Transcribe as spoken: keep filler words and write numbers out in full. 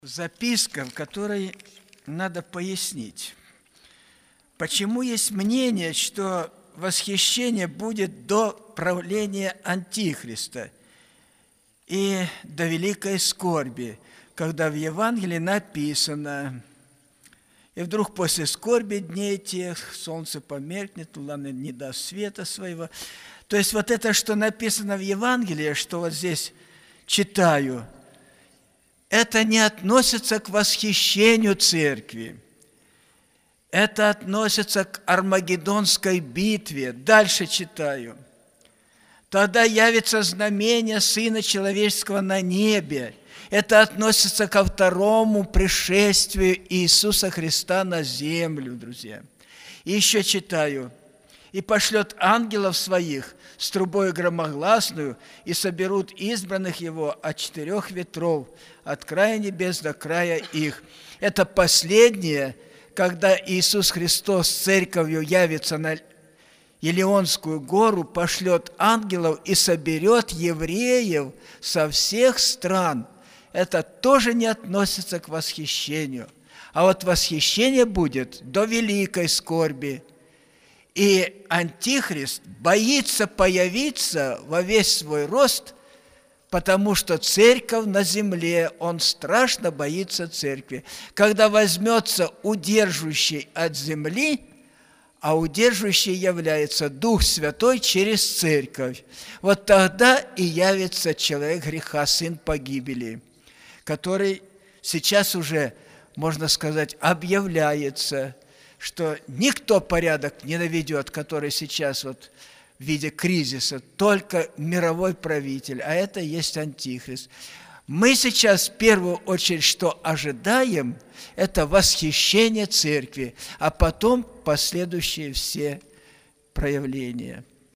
Записка, в которой надо пояснить, почему есть мнение, что восхищение будет до правления Антихриста и до великой скорби, когда в Евангелии написано: «И вдруг после скорби дней тех солнце померкнет, луна не даст света своего». То есть вот это, что написано в Евангелии, что вот здесь читаю, это не относится к восхищению церкви. Это относится к Армагеддонской битве. Дальше читаю. «Тогда явится знамение Сына Человеческого на небе». Это относится ко второму пришествию Иисуса Христа на землю, друзья. И еще читаю. «И пошлет ангелов своих с трубой громогласную, и соберут избранных его от четырех ветров, от края небес до края их». Это последнее, когда Иисус Христос с церковью явится на Елеонскую гору, пошлет ангелов и соберет евреев со всех стран. Это тоже не относится к восхищению. А вот восхищение будет до великой скорби. И Антихрист боится появиться во весь свой рост, потому что церковь на земле, он страшно боится церкви. Когда возьмется удерживающий от земли, а удерживающий является Дух Святой через церковь, вот тогда и явится человек греха, сын погибели, который сейчас уже, можно сказать, объявляется, что никто порядок не наведет, который сейчас вот в виде кризиса, только мировой правитель, а это есть Антихрист. Мы сейчас в первую очередь, что ожидаем, это восхищение церкви, а потом последующие все проявления.